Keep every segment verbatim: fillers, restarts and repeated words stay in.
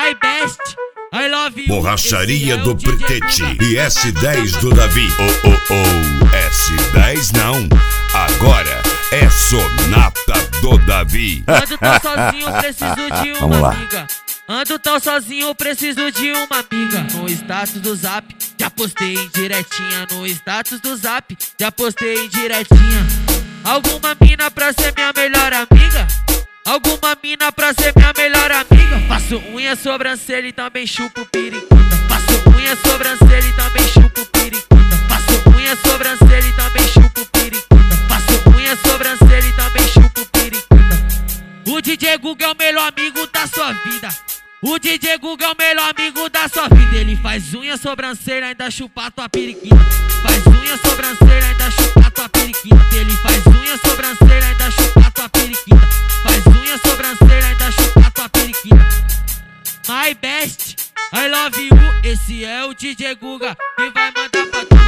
My best, I love you. Borracharia do Pretete e S dez do Davi. Oh, oh, oh, S dez não. Agora é Sonata do Davi. Ando tão sozinho, preciso de uma amiga. Ando tão sozinho, preciso de uma amiga. No status do Zap, já postei direitinha. No status do Zap, já postei direitinha. Alguma mina pra ser minha melhor amiga? Alguma mina pra ser minha melhor amiga? Faço unha, sobrancelha e também chupo periquita. Faço unha, sobrancelha e também chupo periquita. Faço unha, sobrancelha e também chupo periquita. Faço unha, sobrancelha e também chupo periquita. O D J Guga é o melhor amigo da sua vida. O D J Guga é o melhor amigo da sua vida. Ele faz unha, sobrancelha, ainda chupa tua periquita. Faz unha, sobrancelha, ainda chupa tua periquita. Ele faz unha, sobrancelha, ainda chupa tua periquita. Faz unha, sobrancelha, ainda chupa tua periquita. My best, I love you. Esse é o D J Guga que vai mandar pra tu.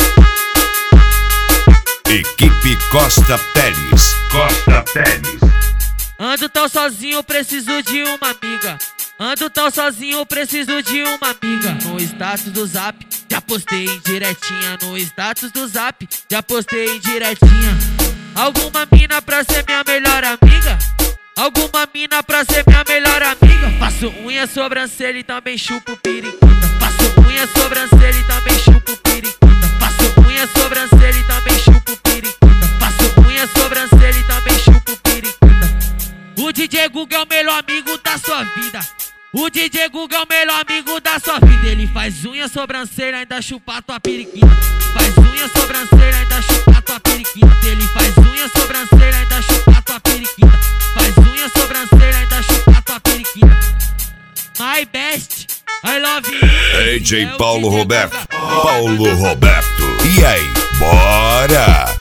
Equipe Costa Teles. Costa Teles. Ando tão sozinho, preciso de uma amiga. Ando tão sozinho, preciso de uma amiga. No status do Zap, já postei direitinha. No status do Zap, já postei direitinha. Alguma mina pra ser minha melhor amiga? Alguma mina pra ser minha melhor amiga? Faço unha, sobrancelha e também chupo periquita. Faço unha, sobrancelha e também chupo periquita. Faço unha, sobrancelha e também chupo periquita. Faço unha, sobrancelha e também chupo periquita. O D J Guga é o melhor amigo da sua vida. O D J Guga é o melhor amigo da sua vida. Ele faz unha, sobrancelha, ainda chupa tua periquita. Faz unha, sobrancelha, ainda chupa tua periquita. Ele faz unha, sobrancelha, ainda chupa tua periquita. Faz unha, sobrancelha, ainda chupa tua periquita. My best, I love you. D J Paulo Roberto. Paulo Roberto. E aí, bora?